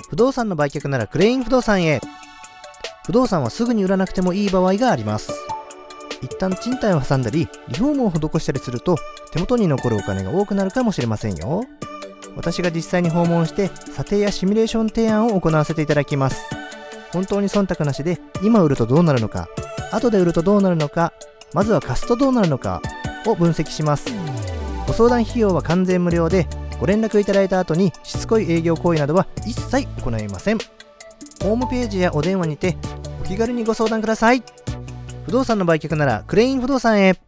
不動産の売却ならクレイン不動産へ。不動産はすぐに売らなくてもいい場合があります。一旦賃貸を挟んだりリフォームを施したりすると手元に残るお金が多くなるかもしれませんよ。私が実際に訪問して査定やシミュレーション提案を行わせていただきます。本当に忖度なしで今売るとどうなるのか、後で売るとどうなるのか、まずは貸すとどうなるのかを分析します。ご相談費用は完全無料で、ご連絡いただいた後にしつこい営業行為などは一切行いません。ホームページやお電話にてお気軽にご相談ください。不動産の売却ならクレイン不動産へ。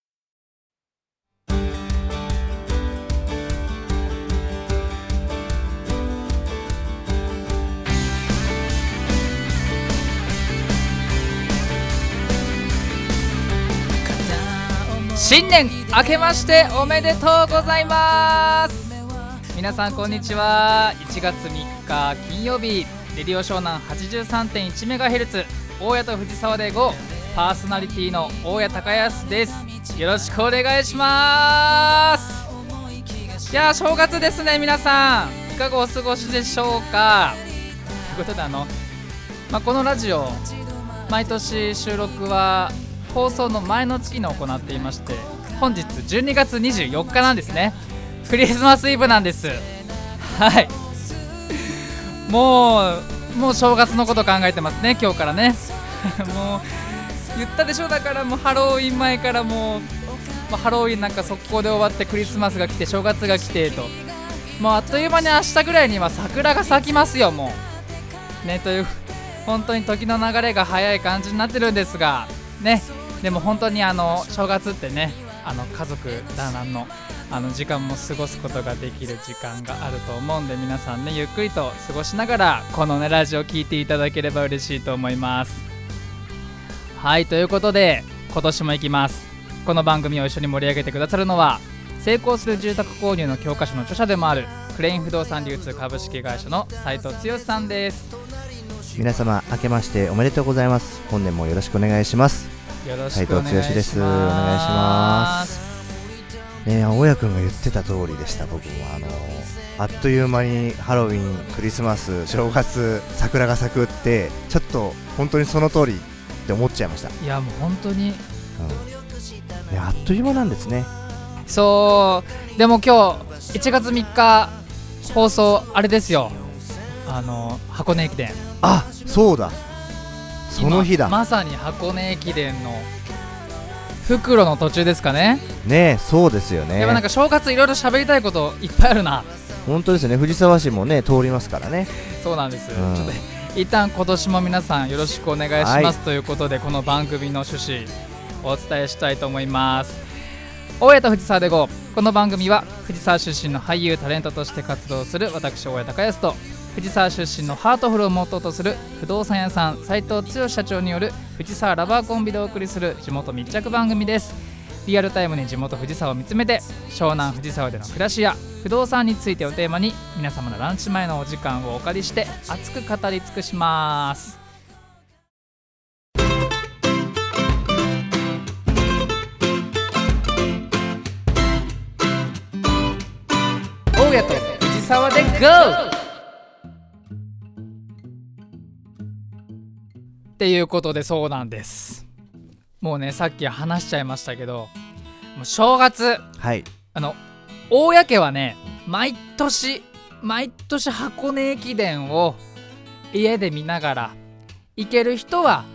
新年明けましておめでとうございます。皆さんこんにちは。1月3日金曜日、レディオ湘南 83.1MHz 大谷と藤沢で GO、 パーソナリティの大谷高安です。よろしくお願いします。いや正月ですね。皆さんいかがお過ごしでしょうか。ということでこのラジオ毎年収録は放送の前の月に行っていまして、本日12月24日なんですね。クリスマスイブなんです。はい、もう正月のこと考えてますね、今日からねもう言ったでしょ。だからもうハロウィン前からもうハロウィンなんか速攻で終わって、クリスマスが来て正月が来てと、もうあっという間に明日ぐらいには桜が咲きますよもうね。という本当に時の流れが早い感じになってるんですがね。でも本当に正月ってね、家族団らんの時間も過ごすことができる時間があると思うんで、皆さんねゆっくりと過ごしながらこのねラジオ聞いていただければ嬉しいと思います。はい、ということで今年も行きます。この番組を一緒に盛り上げてくださるのは、成功する住宅購入の教科書の著者でもあるクレイン不動産流通株式会社の斉藤剛さんです。 皆様明けましておめでとうございます。本年もよろしくお願いします。 よろしくお願いします。斉藤剛です。 お願いしますね。大谷くんが言ってた通りでした。僕もあっという間にハロウィン、クリスマス、正月、桜が咲くって、ちょっと本当にその通りって思っちゃいました。 いやもう本当に、 あっという間なんですね。 そうでも今日1月3日放送あれですよ、箱根駅伝。 あ、そうだ、その日だ。 まさに箱根駅伝の復路の途中ですかね。 ねえ、そうですよね。 でもなんか正月いろいろ喋りたいこといっぱいあるな。 本当ですね。藤沢市もね通りますからね。 そうなんです、ちょっと一旦今年も皆さんよろしくお願いします、ということでこの番組の趣旨お伝えしたいと思います。大谷と藤沢で GO。 この番組は藤沢出身の俳優タレントとして活動する私大谷高安と、藤沢出身のハートフルをモットーとする不動産屋さん斉藤剛社長による藤沢ラバーコンビでお送りする地元密着番組です。リアルタイムに地元藤沢を見つめて、湘南藤沢での暮らしや不動産についてをテーマに、皆様のランチ前のお時間をお借りして熱く語り尽くします。大谷と藤沢で GO！っていうことで、そうなんです。もうね、さっき話しちゃいましたけど、もう正月、 はい、 大谷家はね、毎年箱根駅伝を家で見ながら、行ける人は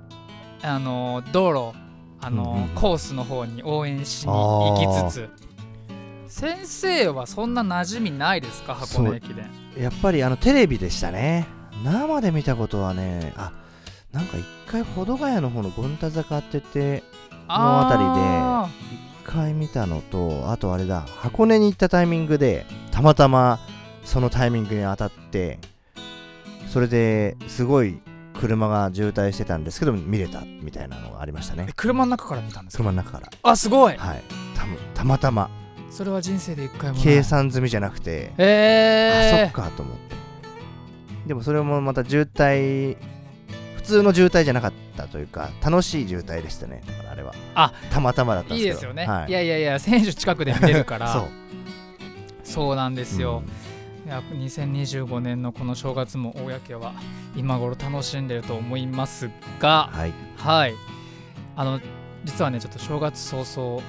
道路コースの方に応援しに行きつつ、先生はそんな馴染みないですか、箱根駅伝。 やっぱりテレビでしたね。生で見たことはね、なんか一回保土ヶ谷の方の権太坂って言ってのあたりで一回見たのと、あとあれだ、箱根に行ったタイミングでたまたまそのタイミングに当たって、それですごい車が渋滞してたんですけど見れたみたいなのがありましたね。 車の中から見たんですか？ 車の中から。 あ、すごい。 はい、たまたま。 それは人生で一回もない。 計算済みじゃなくて、そっかと思って。でもそれもまた渋滞、普通の渋滞じゃなかったというか、楽しい渋滞でしたね。だからあれはたまたまだったんですけど。いいですよね、 はい、いや選手近くで見れるからそうそうなんですよ、いや2025年のこの正月も公は今頃楽しんでると思いますが、 はい、 はい、実はねちょっと正月早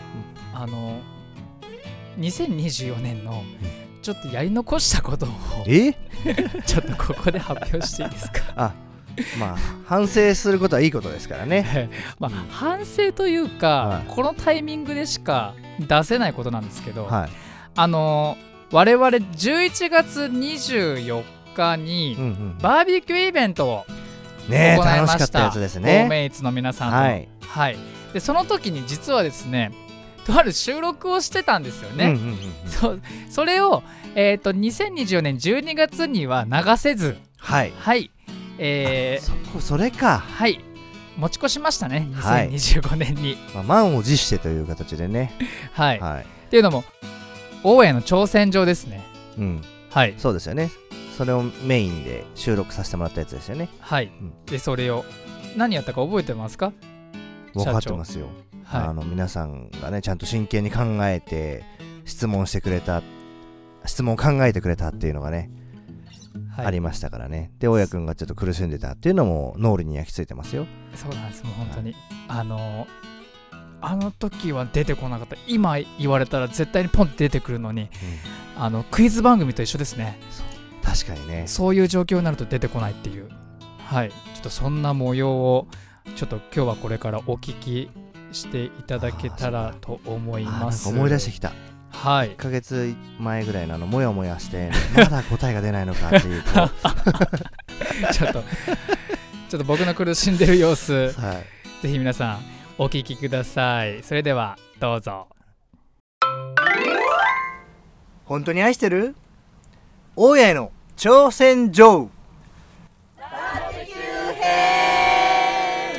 々、2024年のちょっとやり残したことをちょっとここで発表していいですか？ まあ反省することはいいことですからねまあ、反省というか、このタイミングでしか出せないことなんですけど、我々11月24日にバーベキューイベントを行いました。 楽しかったやつですね。 ゴーメイツの皆さんと、はい、でその時に実はですねとある収録をしてたんですよね。それを、2024年12月には流せず、はい、 それか、 はい、持ち越しましたね、2025年に、 満を持してという形でねはい、っていうのも大家の挑戦状ですね。はい、 そうですよね。それをメインで収録させてもらったやつですよね。 はい、でそれを何やったか覚えてますか？ 分かってますよ。皆さんがねちゃんと真剣に考えて質問を考えてくれたっていうのがね、ありましたからね。で大家くんがちょっと苦しんでたっていうのも脳裏に焼き付いてますよ。 そうなんです。もう本当に、あの時は出てこなかった。今言われたら絶対にポンって出てくるのに、クイズ番組と一緒ですね。 確かにね。 そういう状況になると出てこないっていう、はい、ちょっとそんな模様をちょっと今日はこれからお聞きしていただけたらと思います。 なんか思い出してきた。 はい、 1ヶ月前ぐらいのもやもやしてまだ答えが出ないのかっていうちょっと僕の苦しんでる様子、ぜひ皆さんお聞きください。それではどうぞ。 本当に愛してる？大家への挑戦状。バーベキュー編。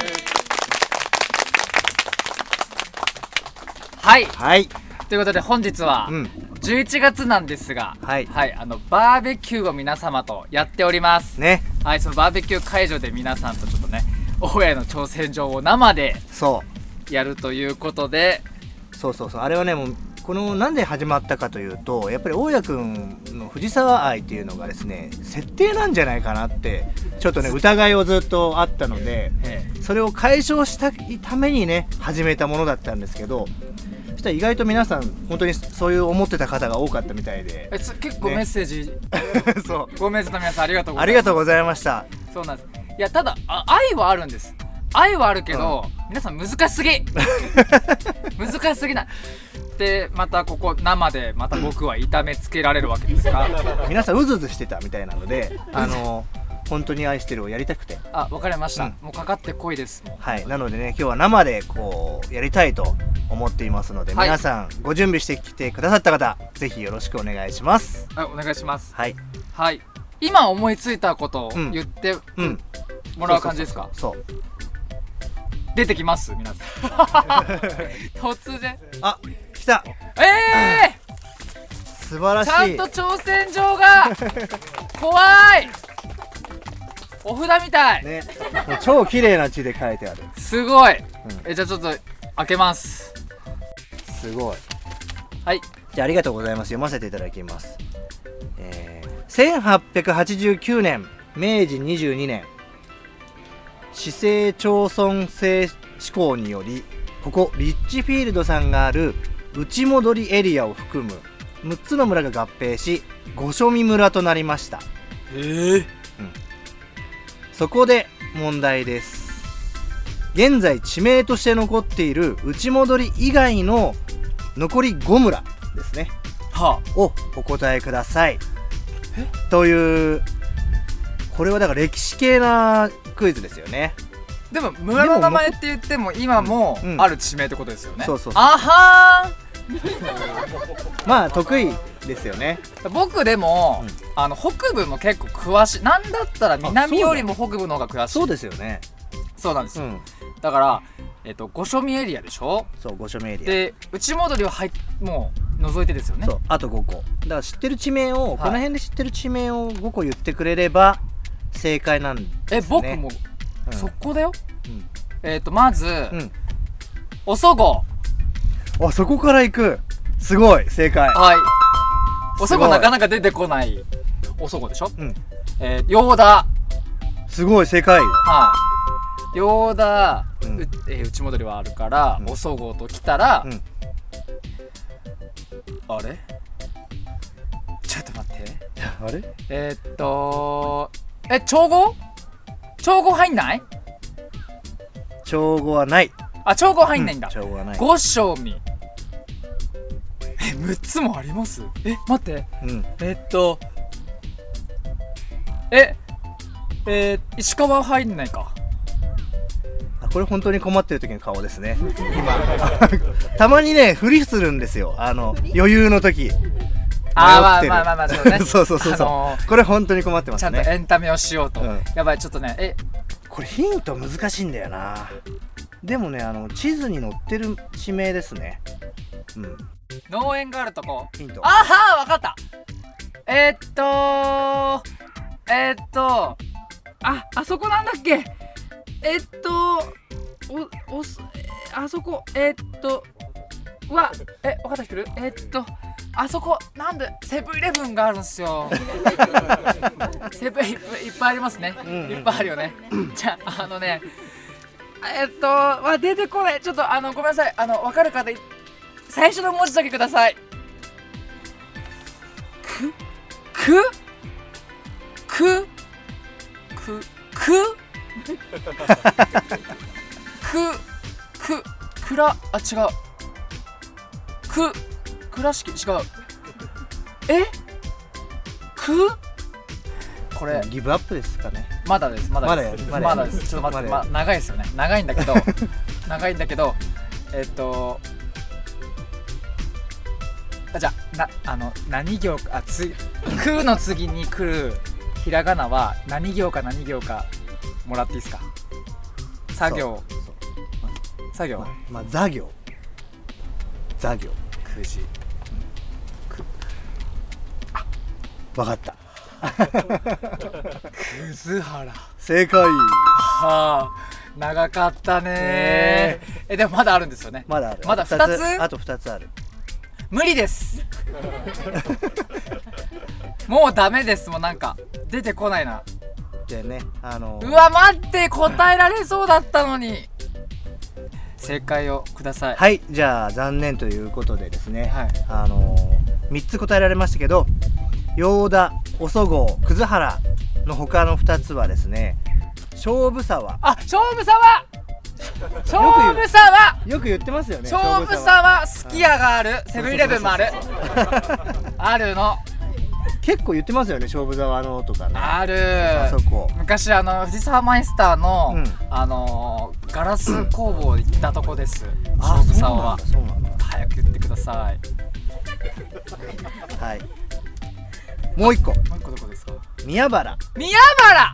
はい、ということで本日は11月なんですが、バーベキューを皆様とやっておりますね。はい、そのバーベキュー会場で皆さんとちょっとね大家の挑戦状を生でやるということで、 そうあれはねもうこのなんで始まったかというと、やっぱり大家くんの藤沢愛っていうのがですね設定なんじゃないかなってちょっとね疑いをずっとあったので、それを解消したいためにね始めたものだったんですけど、そしたら意外と皆さん本当にそういう思ってた方が多かったみたいで、 結構メッセージ、そうゴーメイツの皆さんありがとうございます。 ありがとうございました。 そうなんです。いやただ愛はあるんです。愛はあるけど、皆さん難しすぎ難しすぎないで、またここ生でまた僕は痛めつけられるわけですが皆さんうずうずしてたみたいなので本当に愛してるをやりたくて、 わかりました、もうかかってこいです。 はい、なのでね今日は生でこうやりたいと思っていますので、皆さんご準備してきてくださった方ぜひよろしくお願いします。 お願いします。 はい、 今思いついたことを言ってもらう感じですか？そう出てきます皆さん突然来た。素晴らしい。 ちゃんと挑戦状が怖いお札みたい、 超綺麗な字で書いてある。 すごい、じゃあちょっと開けます。 すごい。 はい、 じゃあありがとうございます。読ませていただきます。1889年明治22年市政町村制施行によりここリッチフィールドさんがある内戻りエリアを含む6つの村が合併し御所見村となりました。そこで問題です。現在地名として残っている内戻り以外の残り5村ですね、をお答えください。という、これはだから歴史系なクイズですよね。 でも村の名前って言っても今もある地名ってことですよね。 そうあはーんまあ得意ですよね。 僕でも、北部も結構詳しい。なんだったら南よりも北部の方が詳しい。 そうですよね。 そうなんですよ、だから御所見エリアでしょ。 そう御所見エリアで内戻りはもう除いてですよね。 そうあと5個だから知ってる地名を、この辺で知ってる地名を5個言ってくれれば正解なんですね。 僕も、そこだよ、まず、おそご。 そこから行く。すごい正解。 おそごなかなか出てこないおそごでしょ、 うんヨーダ。 すごい正解。 はいヨーダ、 うん内戻りはあるから、 うんおそごと来たら、 うんあれちょっと待ってあれ調合入んない？ 調合はない。 あ、調合入んないんだ。 調合はない。 ご賞味。6つもあります？待って。 うん石川は入んないか。 あ、これ本当に困ってる時の顔ですね今たまにねふりするんですよ、余裕の時。 まあちょっとねそうそう、これ本当に困ってますちゃんとね。 エンタメをしようと、 うんやばいちょっとねこれヒント難しいんだよな。でもね地図に載ってる地名ですね。うん農園があるとこ。 ヒント。 わかった。あそこなんだっけ。あそこわかった人いる？あそこなんでセブンイレブンがあるんすよセブンいっぱいありますね、いっぱいあるよねじゃあ出てこない。ちょっとごめんなさい。わかる方最初の文字だけください。違う。倉敷違う。これギブアップですかね。 まだです。ちょっと待って、長いですよね。長いんだけどじゃあ何行かくの次に来るひらがなは何行かもらっていいですか？作業まあ座業 9時わかった。 葛原。 正解。 長かったねー。でもまだあるんですよね。 まだある。 まだ2つ？ あと2つある。 無理ですもうダメです。もうなんか出てこないな。 でねうわ待って、答えられそうだったのに。正解をください。 はい、じゃあ残念ということでですね、 はい 3つ答えられましたけど、ヨーダ、おそごう、葛原の他の2つはですね、勝負沢。 勝負沢よく言ってますよね。 勝負沢すき家がある。セブンイレブンもあるあるの。 結構言ってますよね、勝負沢のとかね。 ある。 あそこ昔藤沢マイスターの、 うんガラス工房行ったとこです。 あ、 勝負沢は。 そうなんだ。 早く言ってください。 はい。もう一個。 もう一個どこですか？ 宮原。 宮原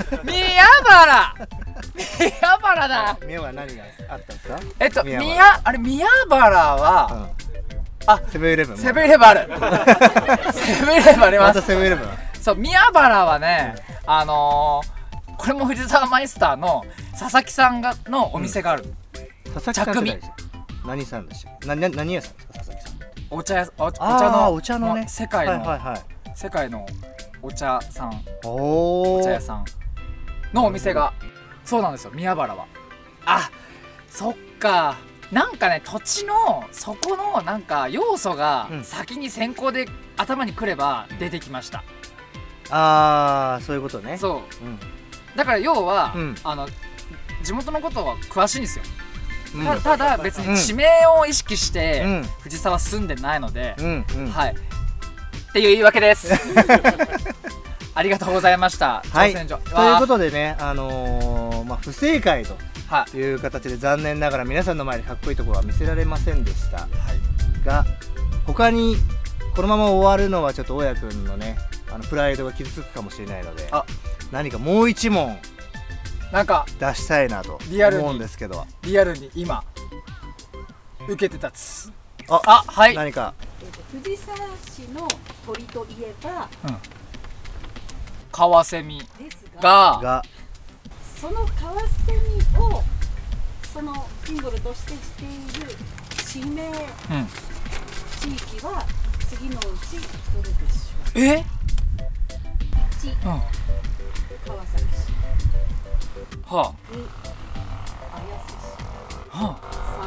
だ。 宮原何があったんですか？ 宮原は、 セブンイレブン。 セブンイレブンあるセブンイレブンあります。 またセブンイレブン。 そう、宮原はね、これも藤沢マイスターの佐々木さんのお店がある。 佐々木さんって何さんでしたっけ？何屋さんですか？佐々木さん。 お茶のね、世界のお茶さん、お茶屋さんのお店が、そうなんですよ、宮原は。そっか。なんかね、土地のそこのなんか要素が先に先行で頭にくれば出てきました。 そういうことね。 そう、だから要は、地元のことは詳しいんですよ。ただ別に地名を意識して藤沢住んでないので、はいっていう言い訳ですありがとうございました。 はい、ということでね、不正解という形で残念ながら皆さんの前でかっこいいところは見せられませんでした、が、他にこのまま終わるのはちょっと大家くんのねプライドが傷つくかもしれないので、何かもう一問なんか出したいなと思うんですけど、 リアルに今受けて立つ。はい。 何か藤沢市の鳥といえば、 カワセミがそのカワセミをそのシンボルとしてしている地名、地域は次のうちどれでしょう？ 1、 うん、は川崎市、 あ、 2、綾瀬市、 はあ、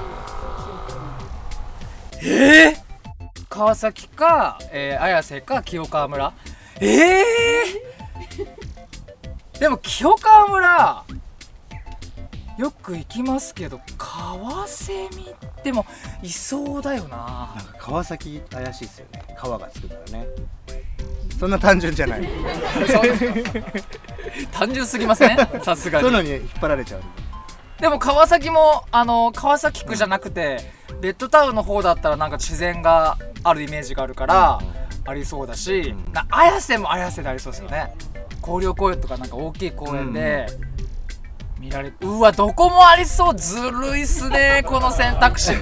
3、清川村。 川崎か、綾瀬か清川村。でも清川村よく行きますけど、カワセミってもいそうだよな。 なんか川崎怪しいですよね、川がつくからね。そんな単純じゃない単純すぎません？さすがに。 そういうのに引っ張られちゃう。 でも川崎も川崎区じゃなくて、ベッドタウンの方だったらなんか自然があるイメージがあるから、ありそうだし、綾瀬も綾瀬でありそうですよね。広陵公園とかなんか大きい公園で見られる。うわ、どこもありそう。ずるいっすねこの選択肢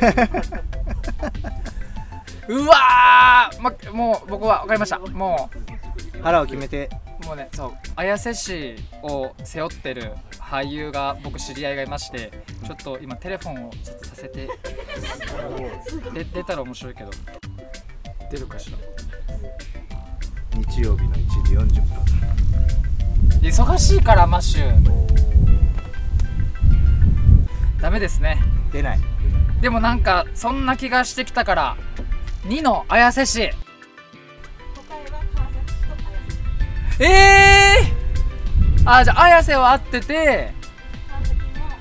うわー、もう僕は分かりました。も腹を決めて。 うね、そう、綾瀬市を背負ってる俳優が僕知り合いがいまして、ちょっと今テレフォンをちょっとさせて出たら面白いけど、出るかしら。 日曜日の1時40分。 忙しいからマッシュダメですね。 出ない。 でもなんかそんな気がしてきたから2の綾瀬市。 答えは川崎市と綾瀬市。 じゃあ綾瀬は合ってて、 川崎も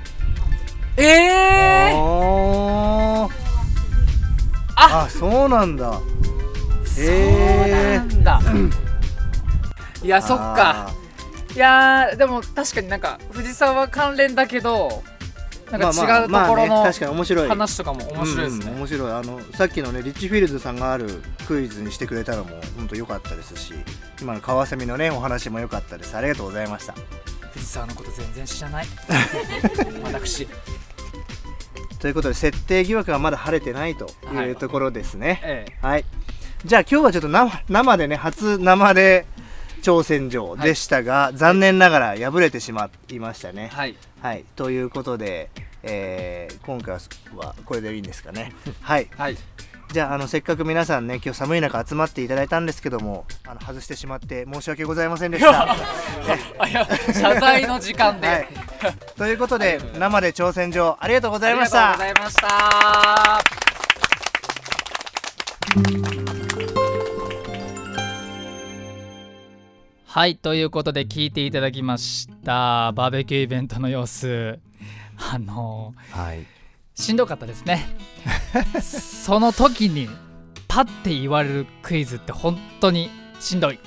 おー、 あ、 そうなんだ。 そうなんだいや、そっか。いやー、でも確かになんか藤沢関連だけど、なんか違うところの確かに面白い話とかも面白いですね。 面白い。さっきのねリッチフィールズさんがあるクイズにしてくれたのも本当良かったですし、今のカワセミのねお話も良かったです。ありがとうございました。 藤沢のこと全然知らない私。 ということで設定疑惑はまだ晴れてないというところですね。 はい、 はい、じゃあ今日はちょっと生でね、初生で挑戦状でしたが、残念ながら敗れてしまいましたね。 はい、 はい、ということで、今回はこれでいいんですかね。はい、 はい、 じゃあせっかく皆さんね今日寒い中集まっていただいたんですけども、外してしまって申し訳ございませんでしたいや、謝罪の時間で、 はい、ということで生で挑戦状ありがとうございましあた。 りがとうございました。はい、ということで聞いていただきましたバーベキューイベントの様子。 はい、 しんどかったですねその時にパッて言われるクイズって本当にしんどい。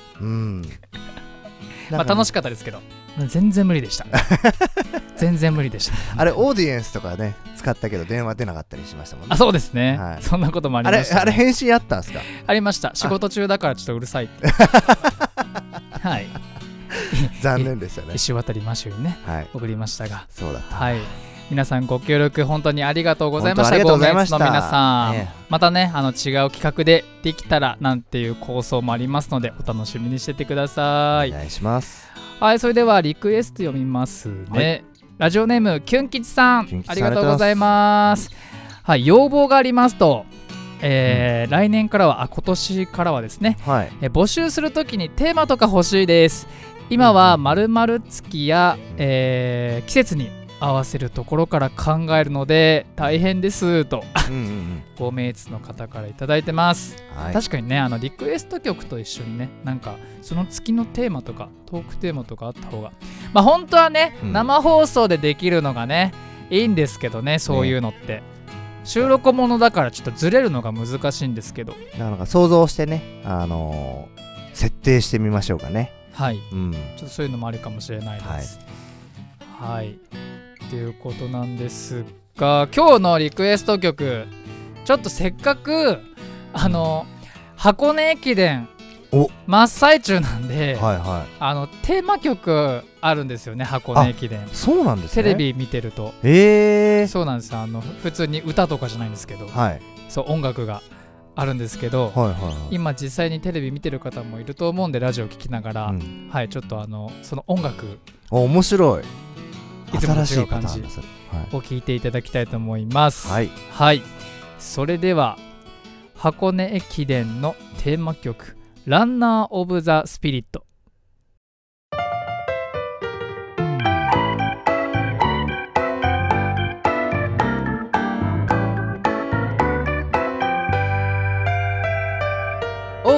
楽しかったですけど全然無理でした全然無理でしたあれオーディエンスとかね使ったけど電話出なかったりしましたもんね。 そうですね、 はい、 そんなこともありました、ね、 あれ返信あったんですか？ ありました。仕事中だからちょっとうるさいってはい、 残念でしたね。 石渡マシュにね、 はい、 送りましたが、 そうだった。 はい、皆さんご協力本当にありがとうございました。 ありがとうございました。 ごメンツの皆さん、またね違う企画でできたらなんていう構想もありますのでお楽しみにしててください。 お願いします。 はい、それではリクエスト読みますね、はい、ラジオネームキュン吉さん、ありがとうございます。はい、要望がありますと、来年からは今年からはですね、はい、募集するときにテーマとか欲しいです。今は〇〇月や、季節に合わせるところから考えるので大変ですとご名実の方からいただいてます、はい、確かにねリクエスト曲と一緒にねなんかその月のテーマとかトークテーマとかあった方が本当はね、生放送でできるのがねいいんですけどね、そういうのって、収録ものだからちょっとずれるのが難しいんですけど、 なんか想像してね設定してみましょうかね。 はい、ちょっとそういうのもあるかもしれないです。はい、ということなんですが、今日のリクエスト曲ちょっとせっかく箱根駅伝真っ最中なんで、テーマ曲あるんですよね、箱根駅伝。 そうなんですね。 テレビ見てると、そうなんです。普通に歌とかじゃないんですけど、そう音楽があるんですけど、今実際にテレビ見てる方もいると思うんでラジオ聞きながら、はい、ちょっとその音楽面白いいつもと違う感じを聞いていただきたいと思います。はい、はい、それでは箱根駅伝のテーマ曲ランナーオブザスピリット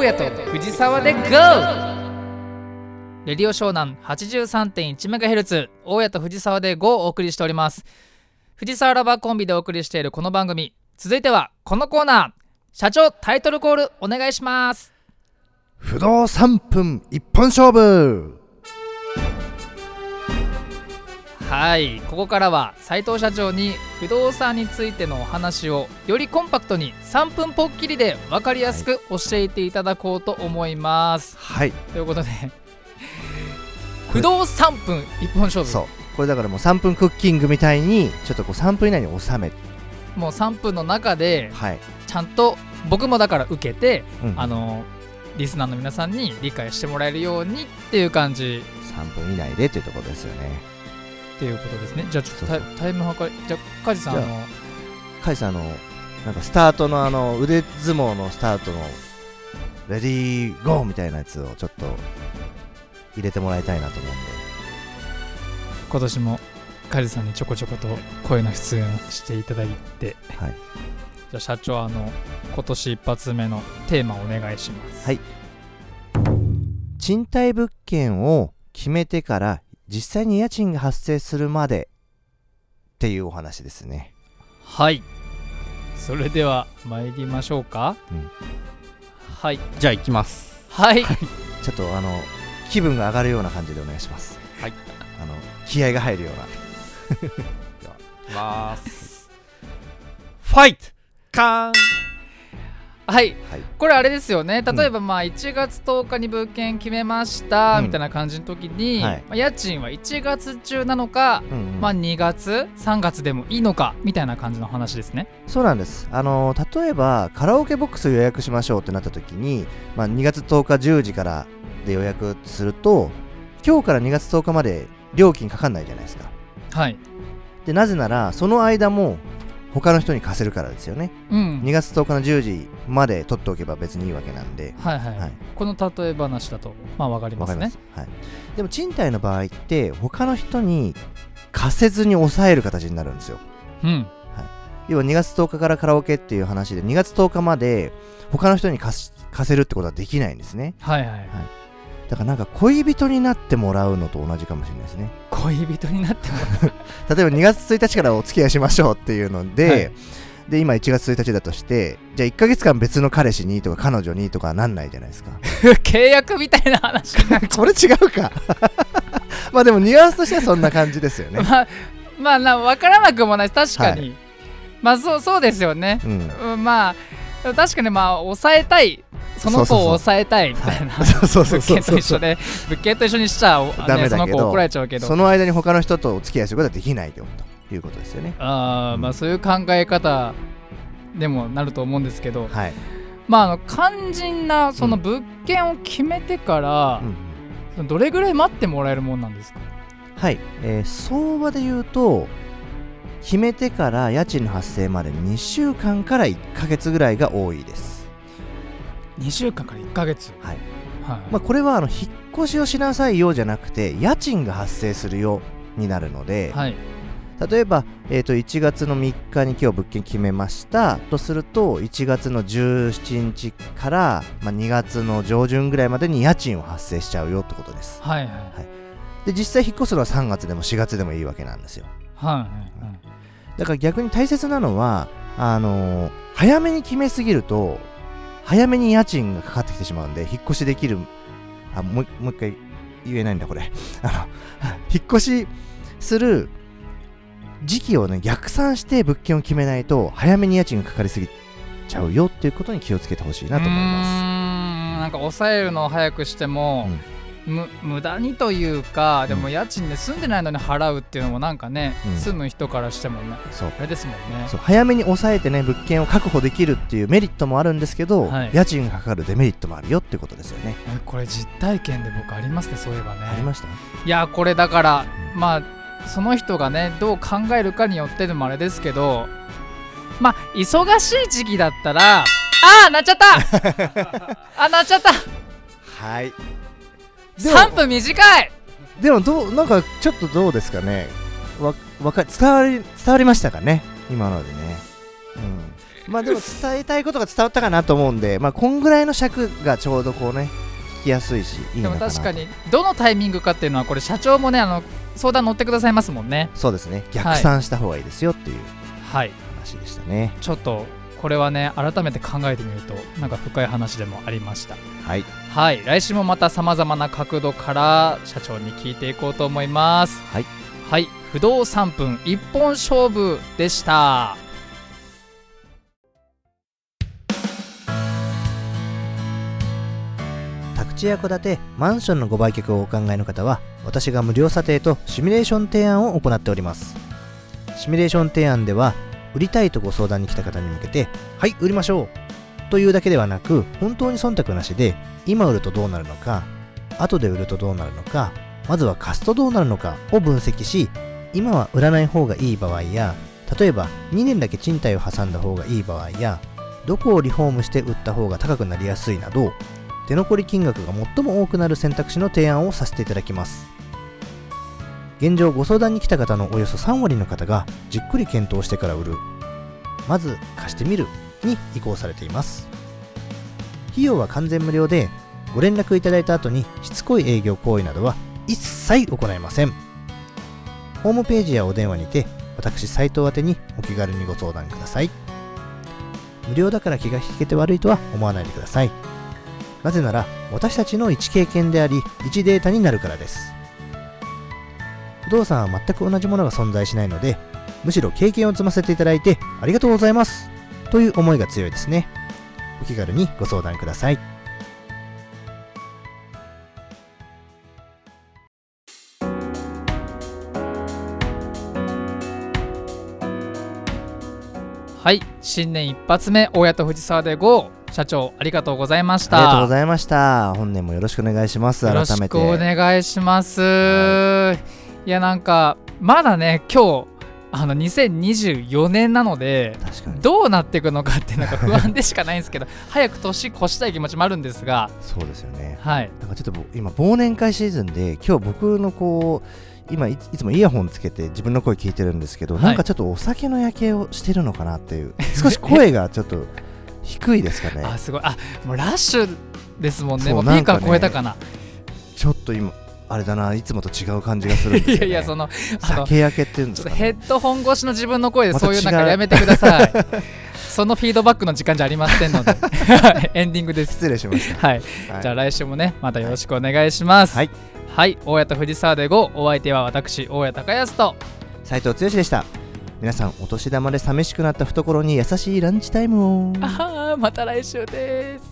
大家と藤沢で GO!レディオ湘南 83.1MHz 大家と藤沢で GO! をお送りしております。藤沢ラバーコンビでお送りしているこの番組、続いてはこのコーナー、社長タイトルコールお願いします。 不動3分一本勝負。 はい、ここからは斉藤社長に不動産についてのお話をよりコンパクトに3分ぽっきりで分かりやすく教えていただこうと思います。 はい、 ということで不動3分一本勝負。 そう、これだからもう3分クッキングみたいにちょっとこう3分以内に収めて、 もう3分の中ではい、 ちゃんと僕もだから受けて、 うん、 リスナーの皆さんに理解してもらえるようにっていう感じ。 3分以内でというところですよね。 っていうことですね。じゃあちょっとタイム測り、じゃあ梶さん梶さんなんかスタートの腕相撲のスタートのレディーゴーみたいなやつをちょっと入れてもらいたいなと思うんで、 今年も梶さんにちょこちょこと声の出演をしていただいて、 はい、 じゃあ社長今年一発目のテーマをお願いします。 はい、賃貸物件を決めてから実際に家賃が発生するまでっていうお話ですね。 はい、それでは参りましょうか、うん、はい、 じゃあ行きます。 はい、 ちょっと気分が上がるような感じでお願いします。 はい、 気合が入るようなでは行きますファイトカーン。 はい、はい、これあれですよね。例えば1月10日に物件決めました、みたいな感じの時に、はい、家賃は1月中なのか、2月3月でもいいのかみたいな感じの話ですね。 そうなんです。例えばカラオケボックス予約しましょうってなった時に、2月10日10時からで予約すると今日から2月10日まで料金かかんないじゃないですか。 はい。 でなぜならその間も他の人に貸せるからですよね、 うん、 2月10日の10時まで取っておけば別にいいわけなんで、 はいはいはい、この例え話だと分かりますね。 はい、でも賃貸の場合って他の人に貸せずに抑える形になるんですよ、 うん、 はい、要は2月10日からカラオケっていう話で2月10日まで他の人に貸せるってことはできないんですね。 はいはい、はい、 だからなんか恋人になってもらうのと同じかもしれないですね。 恋人になってもらう例えば2月1日からお付き合いしましょうっていうので、はい、で今1月1日だとしてじゃあ1ヶ月間別の彼氏にとか彼女にとかなんないじゃないですか契約みたいな話これ違うかまあでもニュアンスとしてはそんな感じですよねまあ分からなくもない。確かに、はい、まあそうですよね、うん、まあ確かに抑えたい、その子を抑えたいみたいな、物件と一緒で物件と一緒にしちゃダメだけど、 その子怒られちゃうけどその間に他の人とお付き合いすることはできないということですよね。 まあそういう考え方でもなると思うんですけど、 はい、 肝心なその物件を決めてから、どれぐらい待ってもらえるもんなんですか？ はい、相場で言うと決めてから家賃の発生まで2週間から1ヶ月ぐらいが多いです。 2週間から1ヶ月、 はい、はい、これは引っ越しをしなさいよじゃなくて家賃が発生するよになるので、 はい、 例えば、1月の3日に今日物件決めましたとすると1月の17日から、2月の上旬ぐらいまでに家賃を発生しちゃうよってことです。 はいはいはい、 で実際引っ越すのは3月でも4月でもいいわけなんですよ。 はいはいはい、 だから逆に大切なのは早めに決めすぎると早めに家賃がかかってきてしまうんで引っ越しできるもう一回言えないんだこれ引っ越しする時期をね逆算して物件を決めないと早めに家賃がかかりすぎちゃうよっていうことに気をつけてほしいなと思います。 なんか抑えるのを早くしても、無駄にというか、でも家賃で住んでないのに払うっていうのもなんかね、住む人からしてもね、あれですもんね。 そう早めに抑えてね物件を確保できるっていうメリットもあるんですけど、家賃がかかるデメリットもあるよってことですよね。 これ実体験で僕ありますね。そういえばねありました。 いやこれだから、その人がねどう考えるかによってでもあれですけど、忙しい時期だったらなっちゃったなっちゃった。 はい、 3分短い。 でもなんかちょっとどうですかね。伝わりましたかね今のでね。 まあでも伝えたいことが伝わったかなと思うんで、まあこんぐらいの尺がちょうどこうね聞きやすいしいいでのかな。 も確かにどのタイミングかっていうのはこれ社長もね相談乗ってくださいますもんね。 そうですね、逆算した方がいいですよっていうはい、 話でしたね。 ちょっとこれはね改めて考えてみるとなんか深い話でもありました。 はいはい、来週もまたさまざまな角度から社長に聞いていこうと思います。 はい、 はい、不動3分一本勝負でした。 宅地や戸建てマンションのご売却をお考えの方は、私が無料査定とシミュレーション提案を行っております。シミュレーション提案では、売りたいとご相談に来た方に向けて、はい、売りましょうというだけではなく、本当に忖度なしで、今売るとどうなるのか、後で売るとどうなるのか、まずは貸すとどうなるのかを分析し、今は売らない方がいい場合や、例えば2年だけ賃貸を挟んだ方がいい場合や、どこをリフォームして売った方が高くなりやすいなど、手残り金額が最も多くなる選択肢の提案をさせていただきます。現状ご相談に来た方のおよそ3割の方がじっくり検討してから売る、まず貸してみるに移行されています。費用は完全無料で、ご連絡いただいた後にしつこい営業行為などは一切行いません。ホームページやお電話にて私斉藤宛てにお気軽にご相談ください。無料だから気が引けて悪いとは思わないでください。なぜなら私たちの一経験であり一データになるからです。不動産は全く同じものが存在しないので、むしろ経験を積ませていただいてありがとうございますという思いが強いですね。お気軽にご相談ください。 はい、新年一発目大家と藤沢で GO 社長ありがとうございました。 ありがとうございました。本年もよろしくお願いします。 よろしくお願いします。いやなんかまだね今日2024年なので確かにどうなっていくのかってなんか不安でしかないんですけど早く年越したい気持ちもあるんですが、 そうですよね。 はい、 なんかちょっと今忘年会シーズンで、今日僕のこう今いつもイヤホンつけて自分の声聞いてるんですけど、 はい、 なんかちょっとお酒の夜景をしてるのかなっていう少し声がちょっと低いですかね。 あ、すごい。もうラッシュですもんね。 そうもうピークは超えたかな。 ちょっと今あれだな、いつもと違う感じがするんですよね。 いやいや酒焼けっていうんですかね。 ヘッドホン越しの自分の声でそういうなんかやめてください。そのフィードバックの時間じゃありませんのでエンディングです。 失礼しました。 はい、じゃあ来週もねまたよろしくお願いします。 はい、 はい、大家と藤沢で GO、 お相手は私大家隆康と斉藤剛でした。皆さんお年玉で寂しくなった懐に優しいランチタイムを。 また来週です。